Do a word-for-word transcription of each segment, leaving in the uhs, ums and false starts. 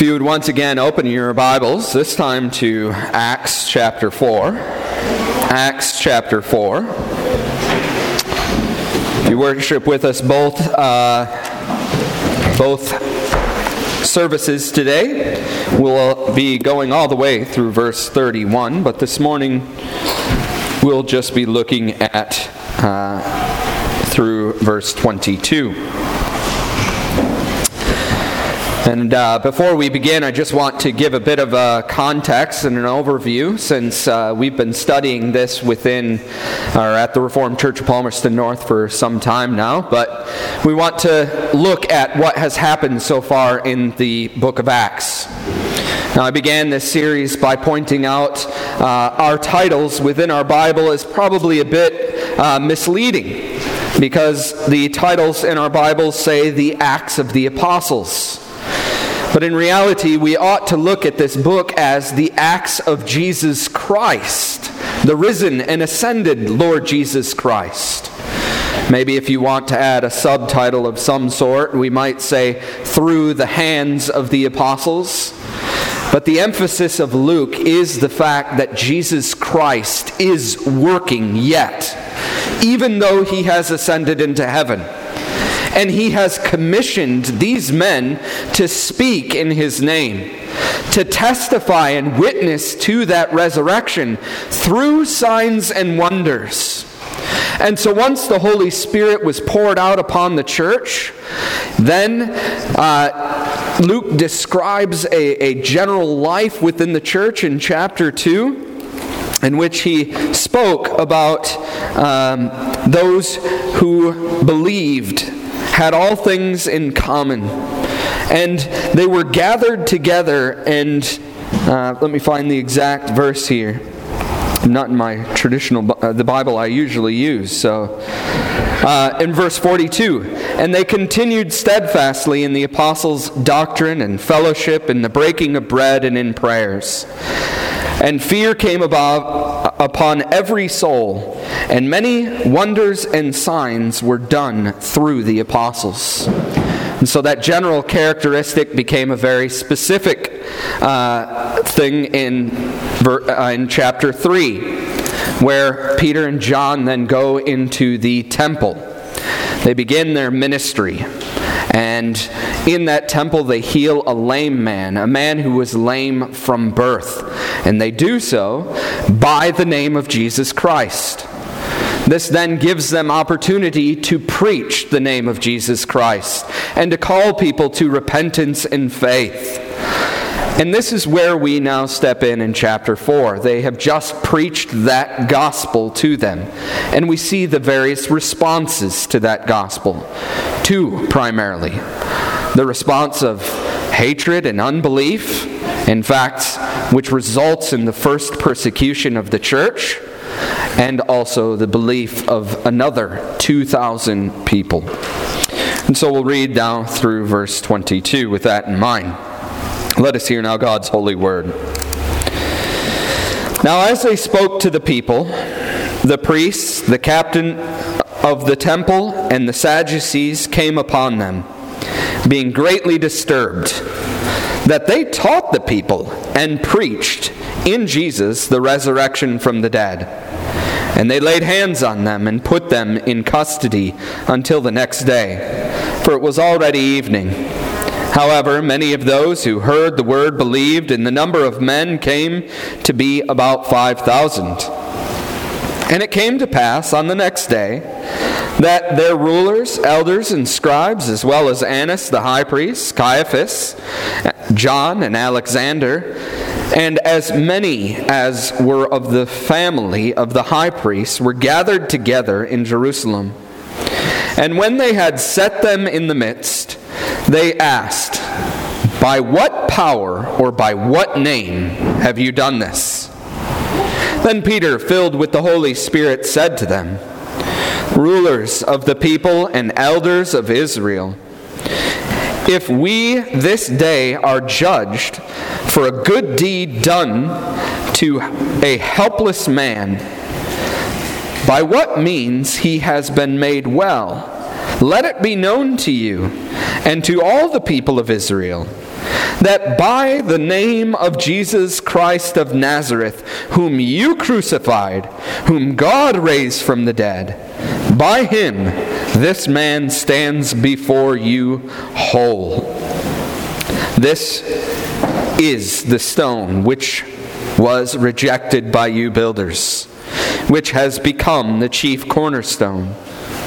If you would once again open your Bibles, this time to Acts chapter four. Acts chapter four. If you worship with us both, uh, both services today, we'll be going all the way through verse thirty-one, but this morning we'll just be looking at uh, through verse twenty-two. And uh, before we begin, I just want to give a bit of a context and an overview, since uh, we've been studying this within or at the Reformed Church of Palmerston North for some time now. But we want to look at what has happened so far in the book of Acts. Now, I began this series by pointing out uh, our titles within our Bible is probably a bit uh, misleading, because the titles in our Bibles say the Acts of the Apostles. But in reality, we ought to look at this book as the Acts of Jesus Christ, the risen and ascended Lord Jesus Christ. Maybe if you want to add a subtitle of some sort, we might say, through the hands of the apostles. But the emphasis of Luke is the fact that Jesus Christ is working yet, even though he has ascended into heaven. And he has commissioned these men to speak in his name, to testify and witness to that resurrection through signs and wonders. And so once the Holy Spirit was poured out upon the church, then uh, Luke describes a, a general life within the church in chapter two, in which he spoke about um, those who believed, had all things in common, and they were gathered together. And uh, let me find the exact verse here. Not in my traditional uh, the Bible I usually use. So uh, in verse forty-two, and they continued steadfastly in the apostles' doctrine and fellowship, in the breaking of bread and in prayers. And fear came about upon every soul, and many wonders and signs were done through the apostles. And so that general characteristic became a very specific uh, thing in, uh, in chapter three, where Peter and John then go into the temple. They begin their ministry. And in that temple they heal a lame man, a man who was lame from birth. And they do so by the name of Jesus Christ. This then gives them opportunity to preach the name of Jesus Christ and to call people to repentance and faith. And this is where we now step in in chapter four. They have just preached that gospel to them. And we see the various responses to that gospel. Two, primarily. The response of hatred and unbelief, in fact, which results in the first persecution of the church, and also the belief of another two thousand people. And so we'll read down through verse twenty-two with that in mind. Let us hear now God's holy word. Now as they spoke to the people, the priests, the captain of the temple, and the Sadducees came upon them, being greatly disturbed, that they taught the people and preached in Jesus the resurrection from the dead. And they laid hands on them and put them in custody until the next day, for it was already evening. However, many of those who heard the word believed, and the number of men came to be about five thousand. And it came to pass on the next day that their rulers, elders, and scribes, as well as Annas the high priest, Caiaphas, John, and Alexander, and as many as were of the family of the high priest, were gathered together in Jerusalem. And when they had set them in the midst, they asked, "By what power or by what name have you done this?" Then Peter, filled with the Holy Spirit, said to them, "Rulers of the people and elders of Israel, if we this day are judged for a good deed done to a helpless man, by what means he has been made well, let it be known to you and to all the people of Israel that by the name of Jesus Christ of Nazareth, whom you crucified, whom God raised from the dead, by him this man stands before you whole. This is the stone which was rejected by you builders, which has become the chief cornerstone.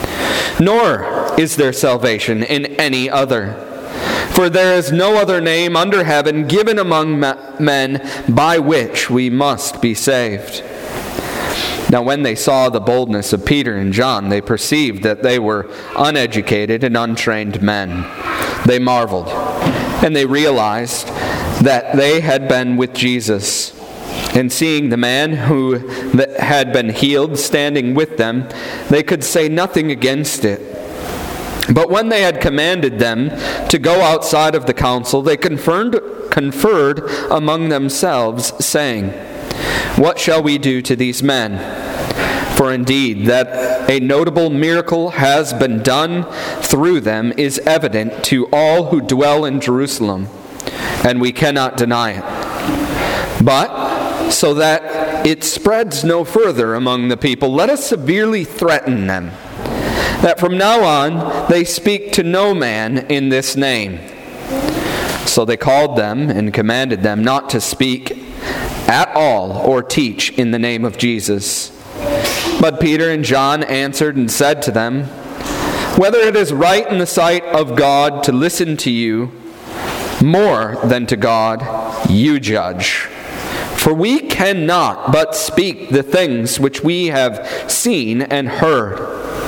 Nor is there salvation in any other, for there is no other name under heaven given among men by which we must be saved. Now when they saw the boldness of Peter and John, they perceived that they were uneducated and untrained men. They marveled, and they realized that they had been with Jesus. And seeing the man who had been healed standing with them, they could say nothing against it. But when they had commanded them to go outside of the council, they conferred, conferred among themselves, saying, "What shall we do to these men? For indeed that a notable miracle has been done through them is evident to all who dwell in Jerusalem, and we cannot deny it. But so that it spreads no further among the people, let us severely threaten them, that from now on they speak to no man in this name." So they called them and commanded them not to speak at all or teach in the name of Jesus. But Peter and John answered and said to them, "Whether it is right in the sight of God to listen to you more than to God, you judge. For we cannot but speak the things which we have seen and heard."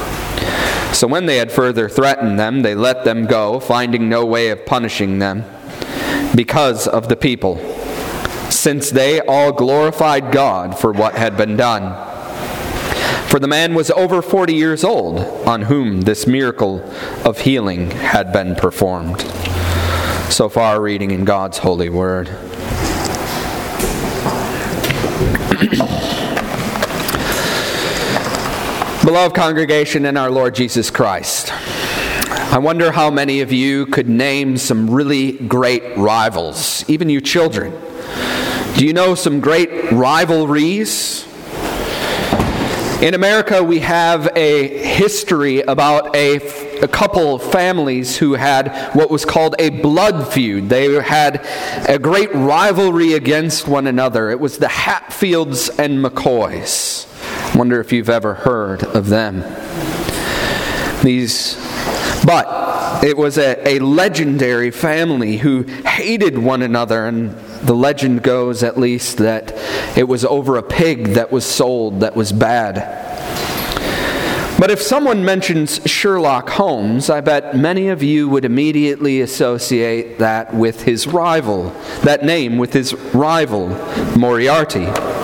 So when they had further threatened them, they let them go, finding no way of punishing them, because of the people, since they all glorified God for what had been done. For the man was over forty years old, on whom this miracle of healing had been performed. So far, reading in God's holy word. Beloved congregation in our Lord Jesus Christ, I wonder how many of you could name some really great rivals, even you children. Do you know some great rivalries? In America, we have a history about a, a couple of families who had what was called a blood feud. They had a great rivalry against one another. It was the Hatfields and McCoys. I wonder if you've ever heard of them. These, but it was a, a legendary family who hated one another, and the legend goes, at least, that it was over a pig that was sold that was bad. But if someone mentions Sherlock Holmes, I bet many of you would immediately associate that with his rival, that name with his rival, Moriarty.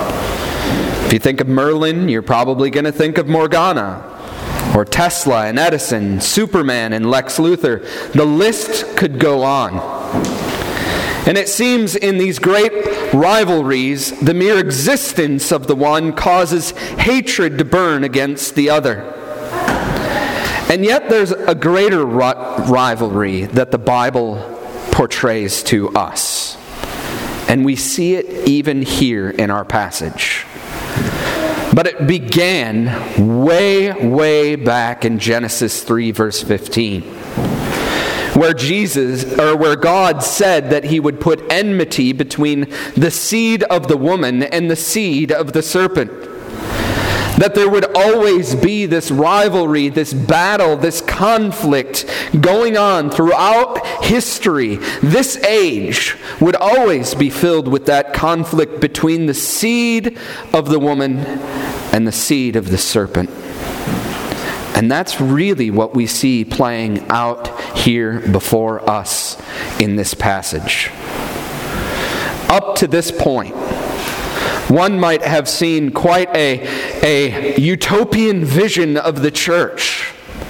If you think of Merlin, you're probably going to think of Morgana, or Tesla and Edison, Superman and Lex Luthor. The list could go on. And it seems in these great rivalries, the mere existence of the one causes hatred to burn against the other. And yet there's a greater rivalry that the Bible portrays to us. And we see it even here in our passage. But it began way, way back in Genesis three, verse fifteen. Where Jesus, or where God said that he would put enmity between the seed of the woman and the seed of the serpent. That there would always be this rivalry, this battle, this conflict going on throughout history. This age would always be filled with that conflict between the seed of the woman and the seed of the serpent. And that's really what we see playing out here before us in this passage. Up to this point, one might have seen quite a, a utopian vision of the church.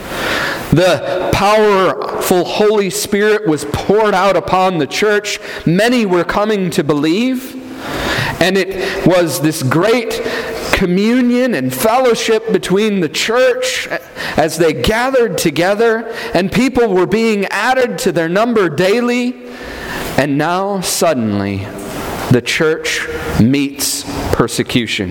The powerful Holy Spirit was poured out upon the church. Many were coming to believe. And it was this great communion and fellowship between the church as they gathered together, and people were being added to their number daily. And now, suddenly, the church meets persecution.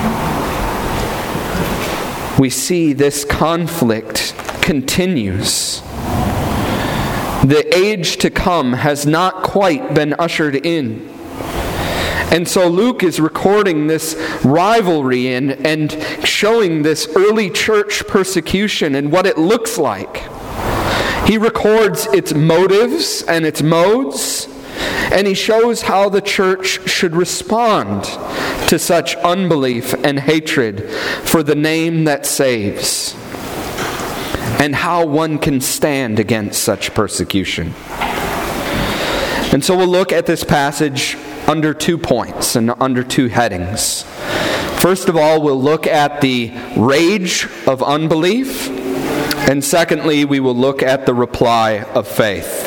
We see this conflict continues. The age to come has not quite been ushered in. And so Luke is recording this rivalry and, and showing this early church persecution and what it looks like. He records its motives and its modes, and he shows how the church should respond to such unbelief and hatred for the name that saves, and how one can stand against such persecution. And so we'll look at this passage under two points and under two headings. First of all, we'll look at the rage of unbelief, and secondly, we will look at the reply of faith.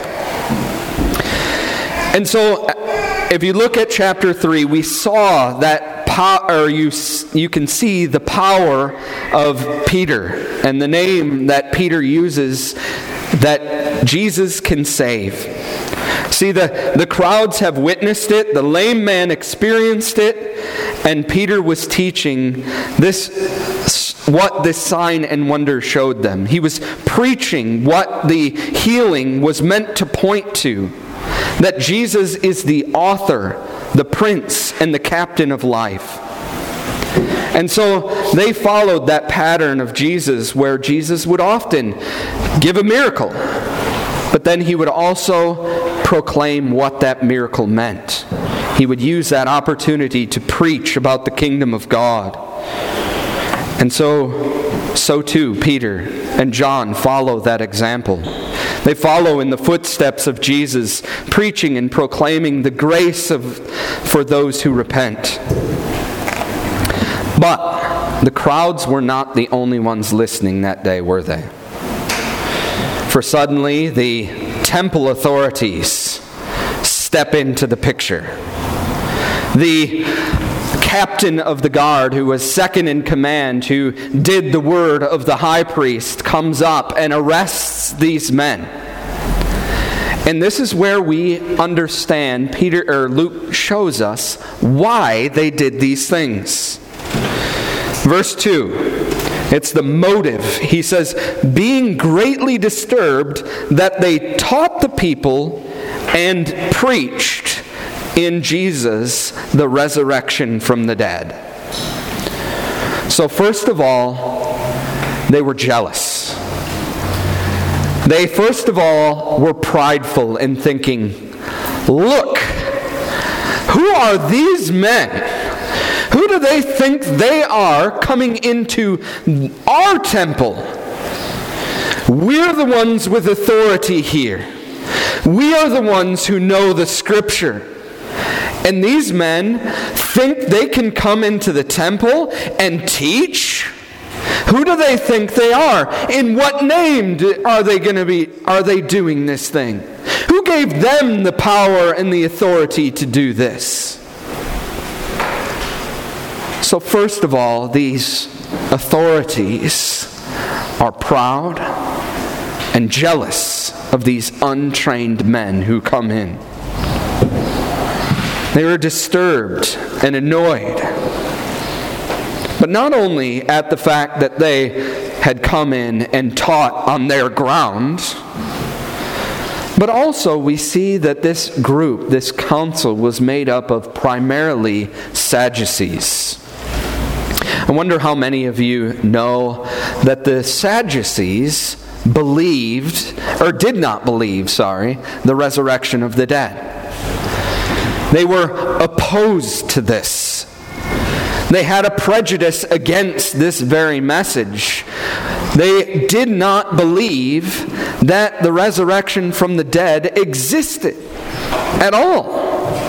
And so, if you look at chapter three, we saw that po- or you you can see the power of Peter and the name that Peter uses that Jesus can save. See, the, the crowds have witnessed it, the lame man experienced it, and Peter was teaching this, what this sign and wonder showed them. He was preaching what the healing was meant to point to, that Jesus is the author, the prince, and the captain of life. And so they followed that pattern of Jesus, where Jesus would often give a miracle, but then he would also proclaim what that miracle meant. He would use that opportunity to preach about the kingdom of God. And so, so too, Peter and John follow that example. They follow in the footsteps of Jesus, preaching and proclaiming the grace of for those who repent. But the crowds were not the only ones listening that day, were they? For suddenly the temple authorities step into the picture. The captain of the guard, who was second in command, who did the word of the high priest, comes up and arrests these men. And this is where we understand, Peter or Luke shows us why they did these things. Verse two, it's the motive. He says, being greatly disturbed that they taught the people and preached in Jesus the resurrection from the dead. So first of all, they were jealous. They first of all were prideful in thinking, look, who are these men? Who do they think they are coming into our temple? We're the ones with authority here. We are the ones who know the Scripture. And these men think they can come into the temple and teach? Who do they think they are? In what name do, are they going to be? Are they doing this thing? Who gave them the power and the authority to do this? So first of all, these authorities are proud and jealous of these untrained men who come in. They were disturbed and annoyed. But not only at the fact that they had come in and taught on their ground, but also we see that this group, this council, was made up of primarily Sadducees. I wonder how many of you know that the Sadducees believed, or did not believe, sorry, the resurrection of the dead. They were opposed to this. They had a prejudice against this very message. They did not believe that the resurrection from the dead existed at all.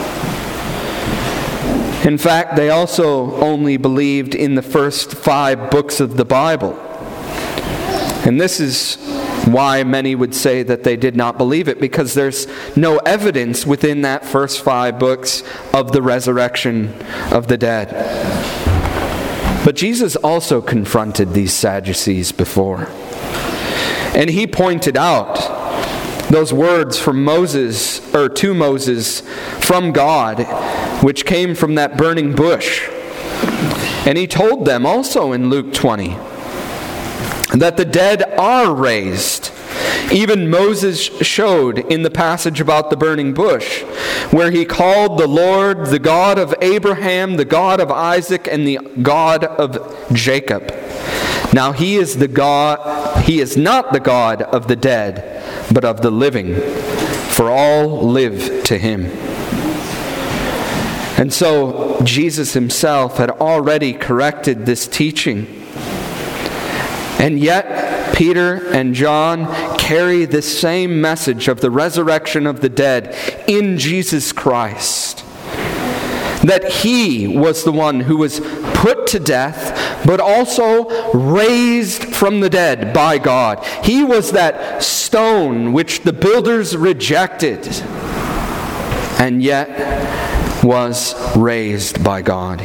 In fact, they also only believed in the first five books of the Bible. And this is why many would say that they did not believe it, because there's no evidence within that first five books of the resurrection of the dead. But Jesus also confronted these Sadducees before. And he pointed out those words from Moses, or to Moses, from God, which came from that burning bush. And he told them also in Luke twenty that the dead are raised. Even Moses showed in the passage about the burning bush, where he called the Lord the God of Abraham, the God of Isaac, and the God of Jacob. Now he is the God, he is not the God of the dead, but of the living, for all live to him. And so Jesus himself had already corrected this teaching. And yet Peter and John carry this same message of the resurrection of the dead in Jesus Christ. That he was the one who was put to death, but also raised from the dead by God. He was that stone which the builders rejected, and yet was raised by God.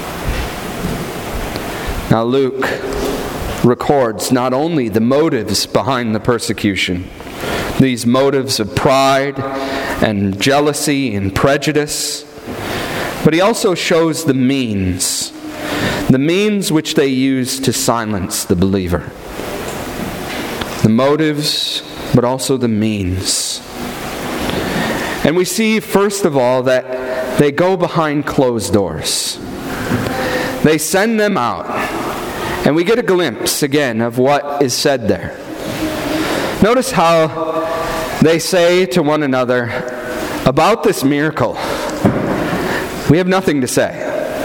Now Luke records not only the motives behind the persecution, these motives of pride and jealousy and prejudice, but he also shows the means, the means which they use to silence the believer. The motives, but also the means. And we see, first of all, that they go behind closed doors. They send them out. And we get a glimpse, again, of what is said there. Notice how they say to one another, about this miracle, we have nothing to say.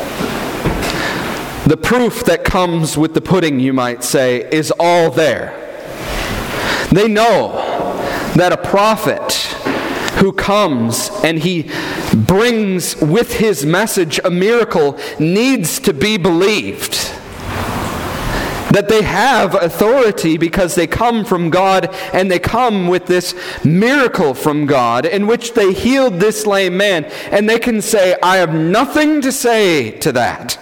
The proof that comes with the pudding, you might say, is all there. They know that a prophet who comes and he brings with his message a miracle needs to be believed. That they have authority because they come from God, and they come with this miracle from God in which they healed this lame man. And they can say, I have nothing to say to that.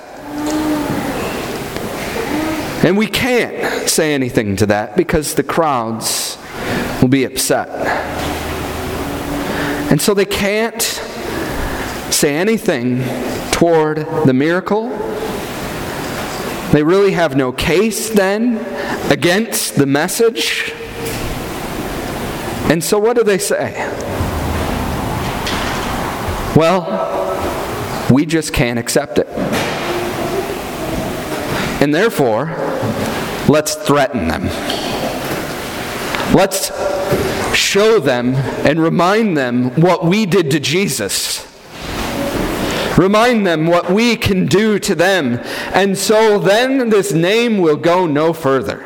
And we can't say anything to that because the crowds will be upset. And so they can't say anything toward the miracle. They really have no case then against the message. And so what do they say? Well, we just can't accept it. And therefore, let's threaten them. Let's show them and remind them what we did to Jesus. Remind them what we can do to them. And so then this name will go no further.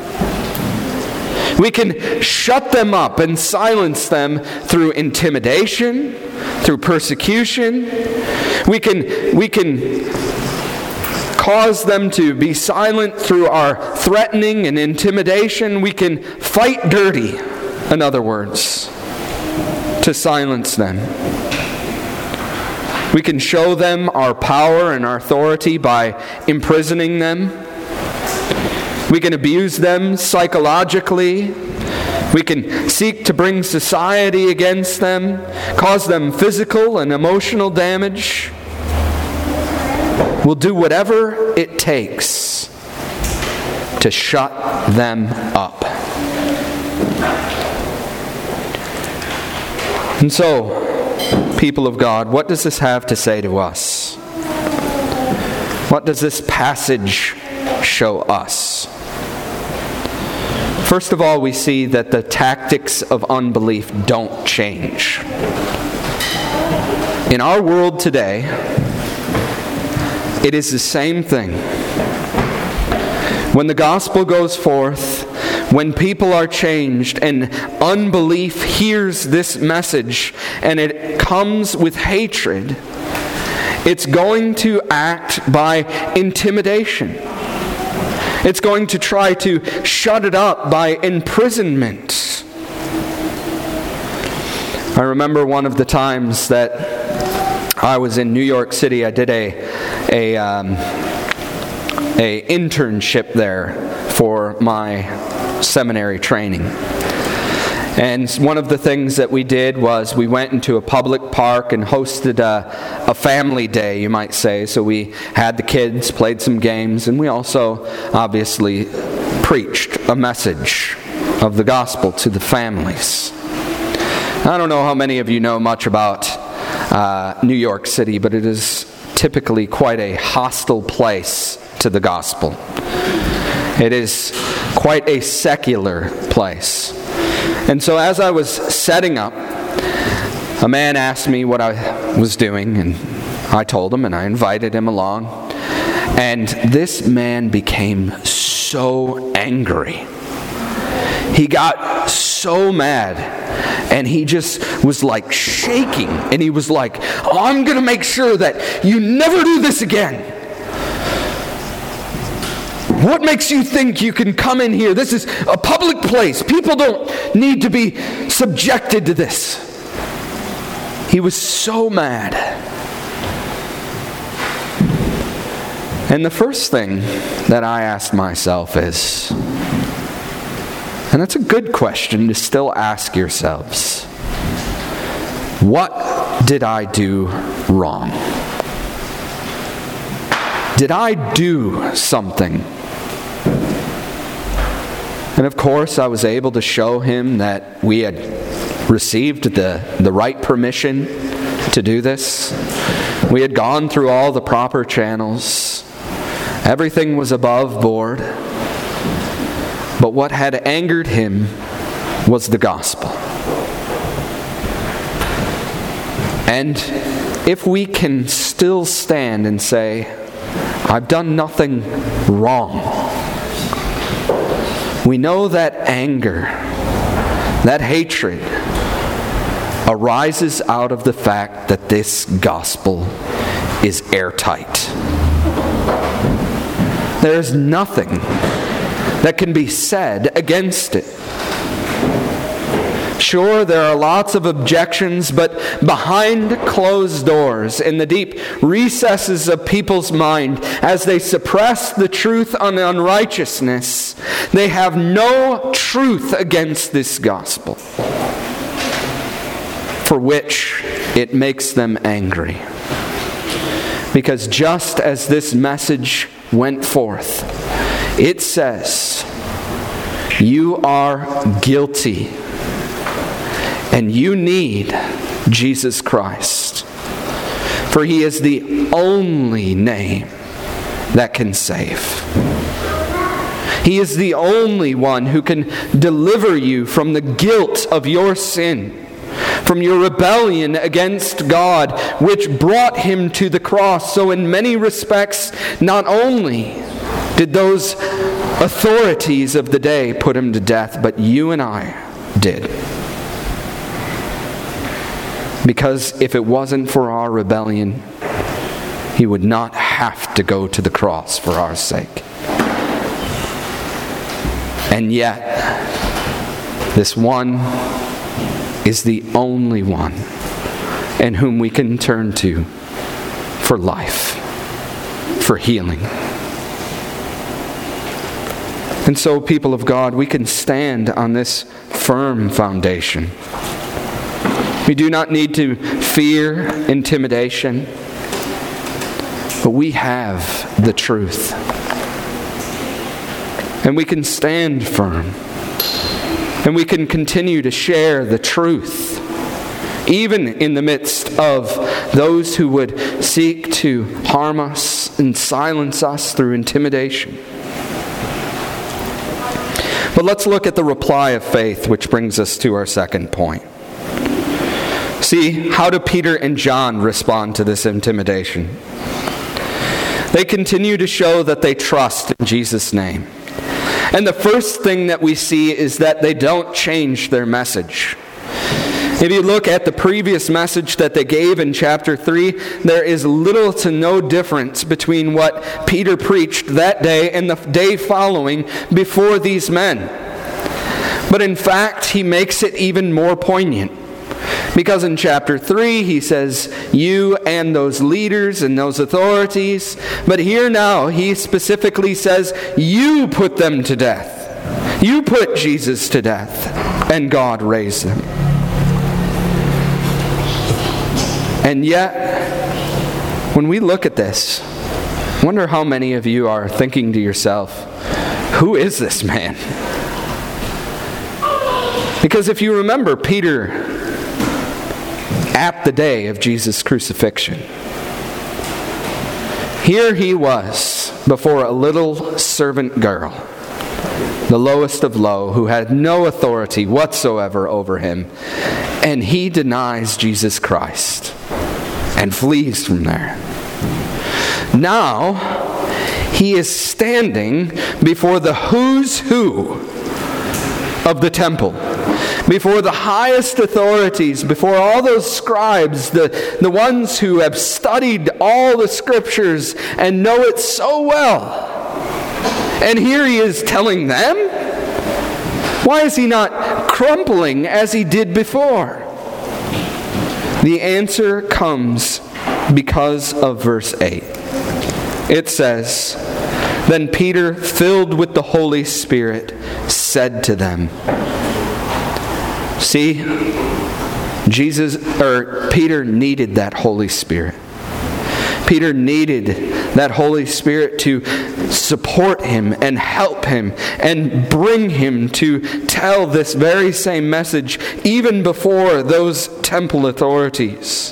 We can shut them up and silence them through intimidation, through persecution. We can, we can cause them to be silent through our threatening and intimidation. We can fight dirty, in other words, to silence them. We can show them our power and our authority by imprisoning them. We can abuse them psychologically. We can seek to bring society against them, cause them physical and emotional damage. We'll do whatever it takes to shut them up. And so, people of God, what does this have to say to us? What does this passage show us? First of all, we see that the tactics of unbelief don't change. In our world today, it is the same thing. When the gospel goes forth, when people are changed and unbelief hears this message and it comes with hatred, it's going to act by intimidation. It's going to try to shut it up by imprisonment. I remember one of the times that I was in New York City. I did a a um, a internship there for my seminary training. And one of the things that we did was we went into a public park and hosted a, a family day, you might say. So we had the kids, played some games, and we also obviously preached a message of the gospel to the families. I don't know how many of you know much about uh, New York City, but it is typically quite a hostile place to the gospel. It is quite a secular place. And so as I was setting up, a man asked me what I was doing, and I told him, and I invited him along. And this man became so angry. He got so mad, and he just was like shaking, and he was like, I'm going to make sure that you never do this again. What makes you think you can come in here? This is a public place. People don't need to be subjected to this. He was so mad. And the first thing that I asked myself is, and that's a good question to still ask yourselves, what did I do wrong? Did I do something? And of course, I was able to show him that we had received the, the right permission to do this. We had gone through all the proper channels. Everything was above board. But what had angered him was the gospel. And if we can still stand and say, I've done nothing wrong, we know that anger, that hatred, arises out of the fact that this gospel is airtight. There is nothing that can be said against it. Sure, there are lots of objections, but behind closed doors, in the deep recesses of people's mind, as they suppress the truth on unrighteousness, they have no truth against this gospel, for which it makes them angry. Because just as this message went forth, it says, you are guilty. And you need Jesus Christ. For He is the only name that can save. He is the only one who can deliver you from the guilt of your sin, from your rebellion against God, which brought Him to the cross. So in many respects, not only did those authorities of the day put Him to death, but you and I did. Because if it wasn't for our rebellion, He would not have to go to the cross for our sake. And yet, this one is the only one in whom we can turn to for life, for healing. And so, people of God, we can stand on this firm foundation. We do not need to fear intimidation, but we have the truth. And we can stand firm. And we can continue to share the truth, even in the midst of those who would seek to harm us and silence us through intimidation. But let's look at the reply of faith, which brings us to our second point. See, how do Peter and John respond to this intimidation? They continue to show that they trust in Jesus' name. And the first thing that we see is that they don't change their message. If you look at the previous message that they gave in chapter three, there is little to no difference between what Peter preached that day and the day following before these men. But in fact, he makes it even more poignant. Because in chapter three, he says, you and those leaders and those authorities. But here now, he specifically says, you put them to death. You put Jesus to death. and God raised them. And yet, when we look at this, I wonder how many of you are thinking to yourself, who is this man? Because if you remember Peter at the day of Jesus' crucifixion, here he was before a little servant girl, the lowest of low, who had no authority whatsoever over him, and he denies Jesus Christ and flees from there. Now, he is standing before the who's who of the temple, before the highest authorities, before all those scribes, the, the ones who have studied all the scriptures and know it so well. And here he is telling them? Why is he not crumpling as he did before? The answer comes because of verse eight. It says, "Then Peter, filled with the Holy Spirit, said to them." See, Jesus or Peter needed that Holy Spirit. Peter needed that Holy Spirit to support him and help him and bring him to tell this very same message even before those temple authorities.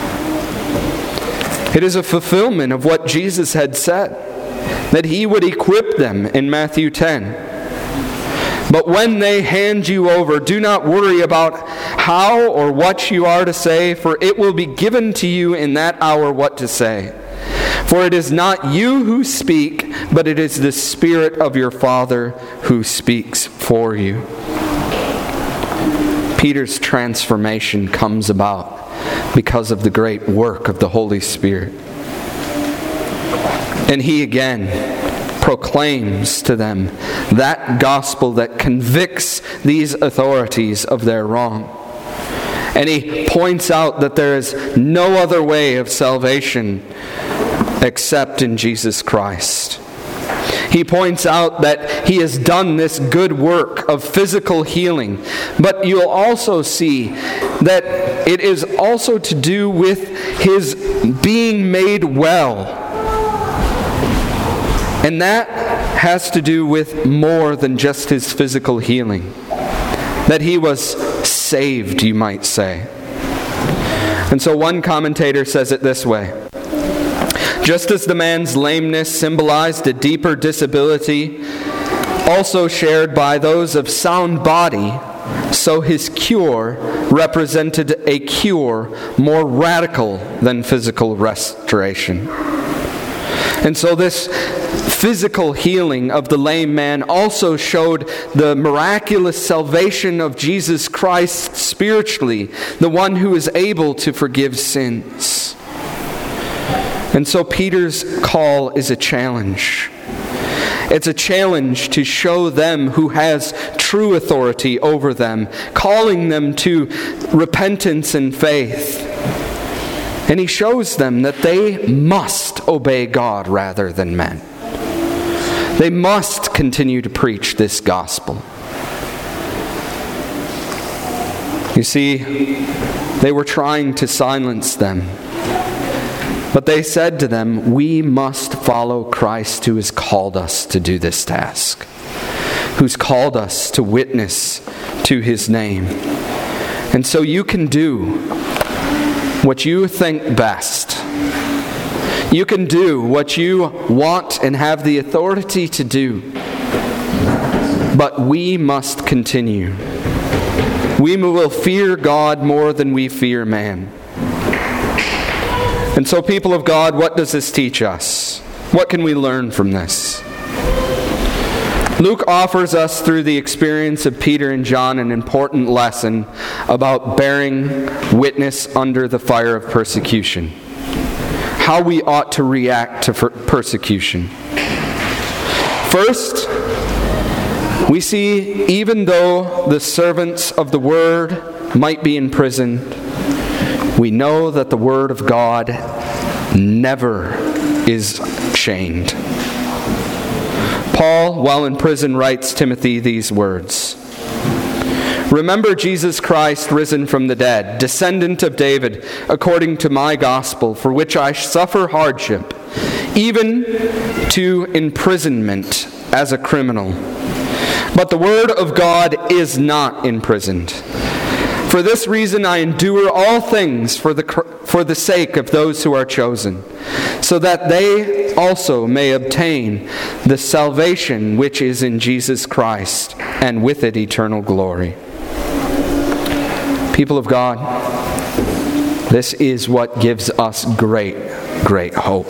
It is a fulfillment of what Jesus had said, that he would equip them in Matthew ten. "But when they hand you over, do not worry about how or what you are to say, for it will be given to you in that hour what to say. For it is not you who speak, but it is the Spirit of your Father who speaks for you." Peter's transformation comes about because of the great work of the Holy Spirit. And he again proclaims to them that gospel that convicts these authorities of their wrong. And he points out that there is no other way of salvation except in Jesus Christ. He points out that he has done this good work of physical healing, but you'll also see that it is also to do with his being made well. And that has to do with more than just his physical healing. That he was saved, you might say. And so one commentator says it this way: just as the man's lameness symbolized a deeper disability, also shared by those of sound body, so his cure represented a cure more radical than physical restoration. And so this physical healing of the lame man also showed the miraculous salvation of Jesus Christ spiritually, the one who is able to forgive sins. And so Peter's call is a challenge. It's a challenge to show them who has true authority over them, calling them to repentance and faith. And he shows them that they must obey God rather than men. They must continue to preach this gospel. You see, they were trying to silence them. But they said to them, "We must follow Christ who has called us to do this task, who's called us to witness to his name." And so you can do what you think best. You can do what you want and have the authority to do. But we must continue. We will fear God more than we fear man. And so, people of God, what does this teach us? What can we learn from this? Luke offers us, through the experience of Peter and John, an important lesson about bearing witness under the fire of persecution. How we ought to react to persecution. First, we see even though the servants of the Word might be imprisoned, we know that the Word of God never is chained. Paul, while in prison, writes Timothy these words: Remember Jesus Christ risen from the dead, descendant of David, according to my gospel, for which I suffer hardship, even to imprisonment as a criminal. But the word of God is not imprisoned. For this reason I endure all things for the, for the sake of those who are chosen, so that they also may obtain the salvation which is in Jesus Christ, and with it eternal glory. People of God, this is what gives us great, great hope.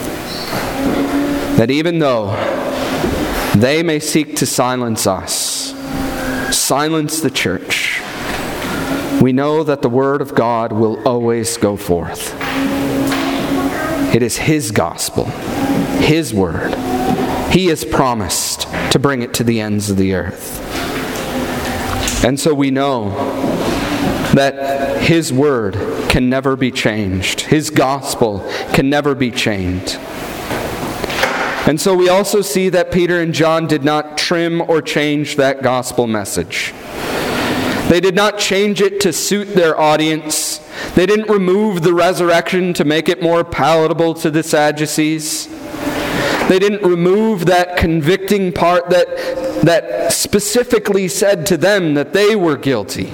That even though they may seek to silence us, silence the church, we know that the word of God will always go forth. It is His gospel, His word. He has promised to bring it to the ends of the earth. And so we know that His word can never be changed. His gospel can never be changed. And so we also see that Peter and John did not trim or change that gospel message. They did not change it to suit their audience. They didn't remove the resurrection to make it more palatable to the Sadducees. They didn't remove that convicting part that, that specifically said to them that they were guilty.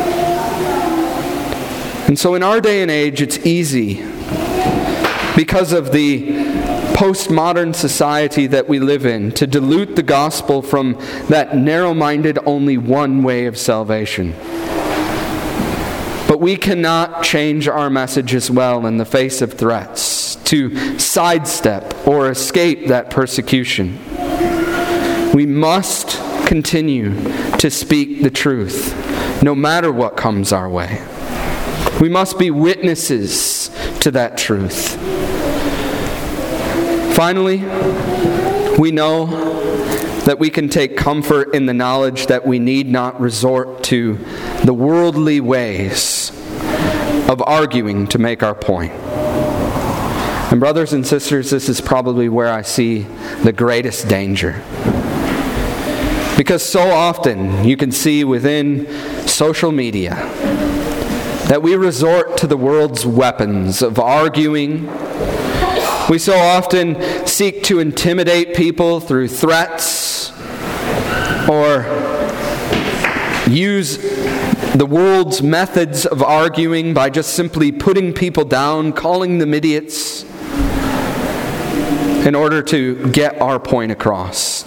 And so in our day and age, it's easy, because of the postmodern society that we live in, to dilute the gospel from that narrow-minded, only one way of salvation. But we cannot change our message as well in the face of threats to sidestep or escape that persecution. We must continue to speak the truth, no matter what comes our way. We must be witnesses to that truth. Finally, we know that we can take comfort in the knowledge that we need not resort to the worldly ways of arguing to make our point. And brothers and sisters, this is probably where I see the greatest danger. Because so often you can see within social media that we resort to the world's weapons of arguing. We so often seek to intimidate people through threats, or use the world's methods of arguing by just simply putting people down, calling them idiots, in order to get our point across.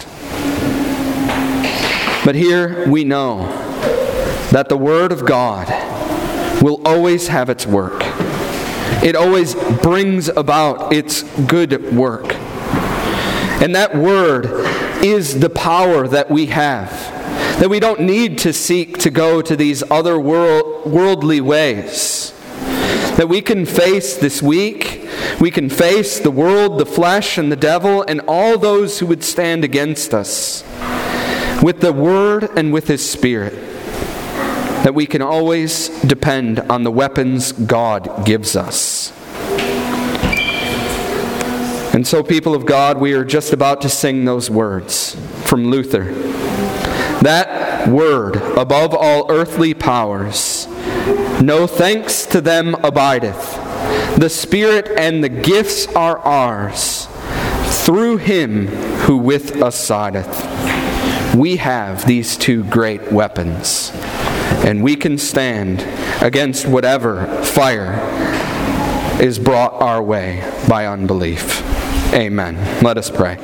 But here we know that the Word of God will always have its work. It always brings about its good work. And that Word is the power that we have. That we don't need to seek to go to these other world, worldly ways. That we can face this week, we can face the world, the flesh, and the devil, and all those who would stand against us with the Word and with His Spirit. That we can always depend on the weapons God gives us. And so, people of God, we are just about to sing those words from Luther. That word, above all earthly powers, no thanks to them abideth. The Spirit and the gifts are ours, through Him who with us sideth. We have these two great weapons, and we can stand against whatever fire is brought our way by unbelief. Amen. Let us pray.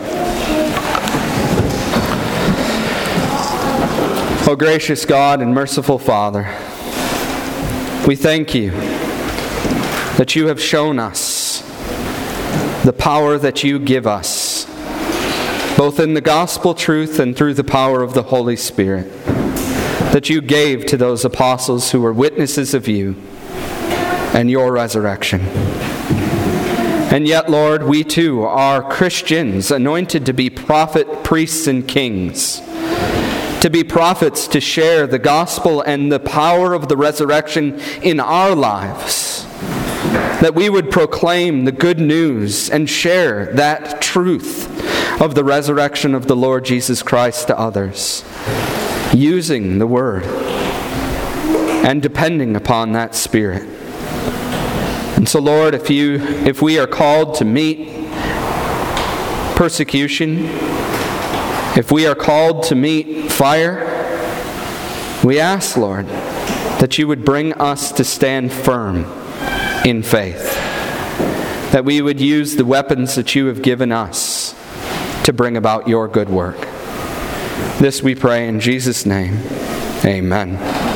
O gracious God and merciful Father, we thank You that You have shown us the power that You give us, both in the gospel truth and through the power of the Holy Spirit, that You gave to those apostles who were witnesses of You and Your resurrection. And yet, Lord, we too are Christians, anointed to be prophet, priests, and kings, to be prophets, to share the gospel and the power of the resurrection in our lives, that we would proclaim the good news and share that truth of the resurrection of the Lord Jesus Christ to others, using the Word, and depending upon that Spirit. And so, Lord, if you if we are called to meet persecution, if we are called to meet fire, we ask, Lord, that you would bring us to stand firm in faith, that we would use the weapons that you have given us to bring about your good work. This we pray in Jesus' name. Amen.